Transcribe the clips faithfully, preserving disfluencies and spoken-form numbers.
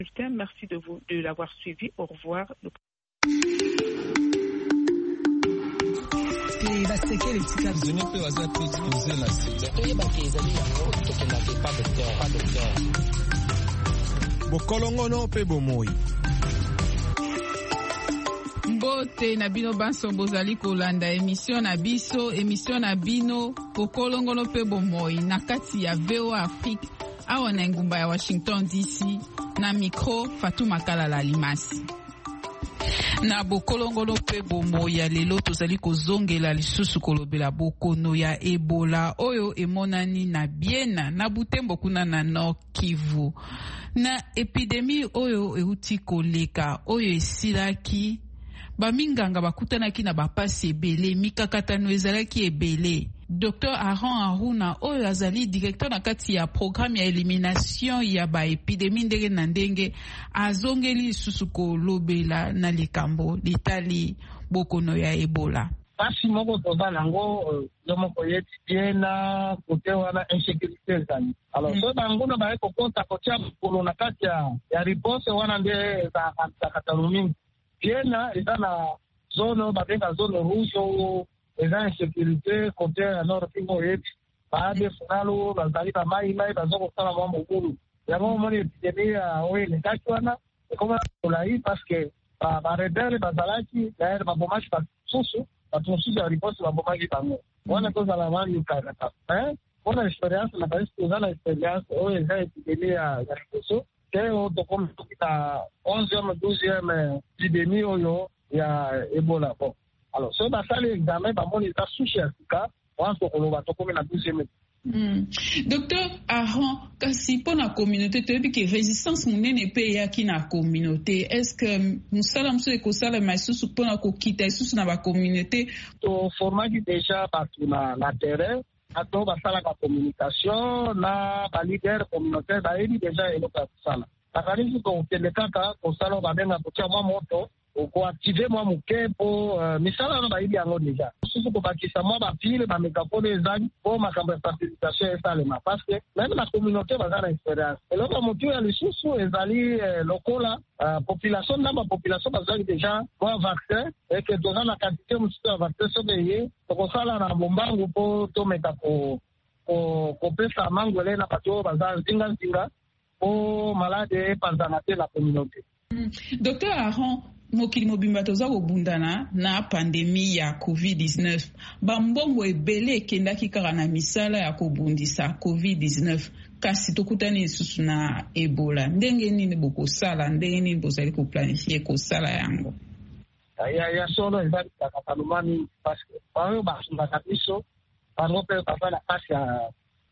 Merci de vous de l'avoir suivi. Au revoir. Bokolongono pe bomoi. Mbote na bino banso bozali kolanda émission na biso émission na bino bokolongono pe bomoi na kati ya V O A Afrique awa na ngumba ya Washington D C na micro Fatou Makalala Alimasi. Na bokolongono pe bomoi ya lelo tozali kozongela lisusu kolobela bokono ya Ebola oyo emonani na Biena na Butembo kuna na Nord Kivu. Na epidemie oyo euti koleka oyo esilaki baminganga bakutanaki na bapasi ebele mikakatano ezalaki ebele. Docteur Aaron Aruna oyo azali directeur na kati ya programme ya elimination ya ba epidemie ndenge na ndenge azongeli lisusu kolobela na likambo litali bokono ya Ebola. Pasi moko toza nango yo moko yeti Biena kote wana insécurité ezali. Alors so bango na baye kokota kotia bokono na kati ya ya riposte wana nde za katano mingi. Biena eza na zone babenga zone rouge eza insécurité kote ya Nord Kivu yeti baade funalo bazali ba mai mai bazoko sala mwa mukulu yango moni epidemie ya oyo lekaki wana ekoma kolai parce que ba rebelle bazalaki d'ailleurs babomaki basusu batususu ya riposte babomaki bango wana kozala mani kakata eh bona experience na basi kozala experience oyo eza epidemie ya riposte keo tokoma tukita onzième douzième epidemie oyo ya Ebola bon. Alors so basali examen bamoni eza sushi ya sika wanso koloba tokomi na douzième. Mm. Docteur Aaron, kasi pour la communauté, tu as vu que résistance monene pe yaki na communauté. Est-ce que musala mso ekosala maisusu pour la kokita isusu na ba communauté to formaki déjà partout na na terrain ato basala ka communication na ba leader communautaire ba eli déjà eloka kusala. Takanisi ko telekaka ko sala ba benga kotia mwa moto ko activer mwa muke po uh, misala na baidi yango deja susu ko bakisa mwa bapile ba megapole ezali po makambo ya facilitation esalema parce que même la communauté bazana expérience eloko motu ya lisusu ezali eh, lokola uh, population na ba population bazali deja mwa vaccin et que dans la quantité musu ya vaccin sobeye tokosala na bombangu po tomeka ko ko kopesa mangwele na bato bazali zinga zinga po malade panzana te la communauté. Mm. Docteur Aaron, mokili mobimba toza kobundana na pandemie ya covid dix-neuf bambongo ebele ekendaki kaka na misala ya kobundisa covid dix-neuf kasi tokutani lisusu na Ebola ndenge nini bokosala ndenge nini bozali koplanifie kosala yango ya ya solo ezali kakatalumani parce que bayo basungaka biso bango mpe baza na pasi ya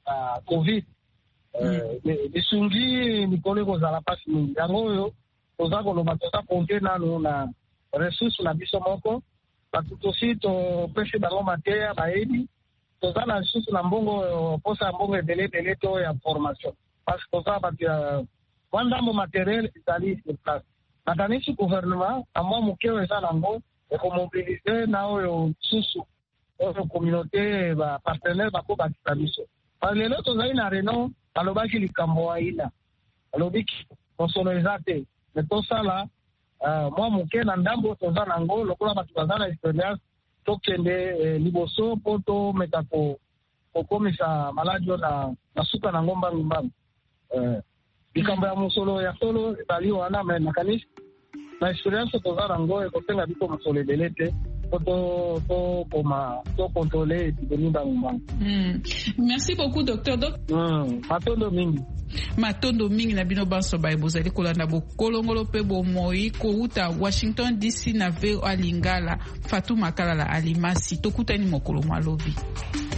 covid bisungi mikolo ekozala pasi mingi yango oyo toza koloba toza konte nano na ressource na biso moko batutu osi topesi bango mateya bayebi toza na lisusu na mbongo posa ya mbongo ebele ebele to ya formation parce que toza bato ya mwa ndambo materiel ezali sur place nakanisi gouvernement na mwa moke oyo eza nango ekomobilize na oyo susu oyo communauté bapartenaire bako bakisa biso lelo tozali na reno alobaki likambo aina alobiki konsolo eza te me tosala uh, mwa moke na ndambo toza nango lokola bato baza na experience tokende eh, liboso po tomeka kokomisa maladi na, na suka nango mbangu mbangu eh, likambo ya mosolo ya solo ezali wana me nakanisi na experience toza nango ekosenga biko mosolo ebele te po tokoma tokontrole epidemie mbangu mbangu. Mm. Merci beaucoup docteur. Doc... Mm. Matondo mingi matondo mingi na bino banso baye bozali kolanda bokolongolo pe bomoi kouta Washington D C na V O A Lingala Fatou Makalala Alimasi tokutani mokolo mwalobi.